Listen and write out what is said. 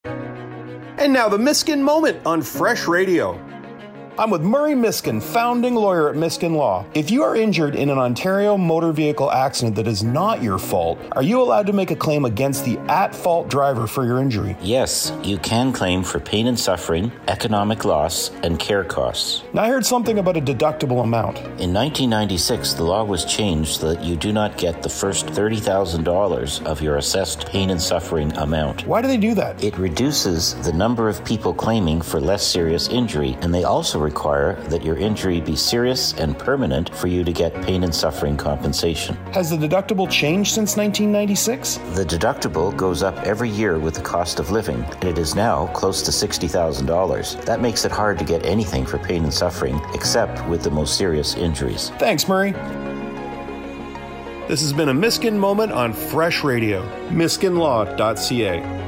And now the Miskin Moment on Fresh Radio. I'm with Murray Miskin, founding lawyer at Miskin Law. If you are injured in an Ontario motor vehicle accident that is not your fault, are you allowed to make a claim against the at-fault driver for your injury? Yes, you can claim for pain and suffering, economic loss, and care costs. Now, I heard something about a deductible amount. In 1996, the law was changed so that you do not get the first $30,000 of your assessed pain and suffering amount. Why do they do that? It reduces the number of people claiming for less serious injury, and they also require that your injury be serious and permanent for you to get pain and suffering compensation. Has the deductible changed since 1996? The deductible goes up every year with the cost of living, and it is now close to $60,000. That makes it hard to get anything for pain and suffering, except with the most serious injuries. Thanks, Murray. This has been a Miskin Moment on Fresh Radio. MiskinLaw.ca.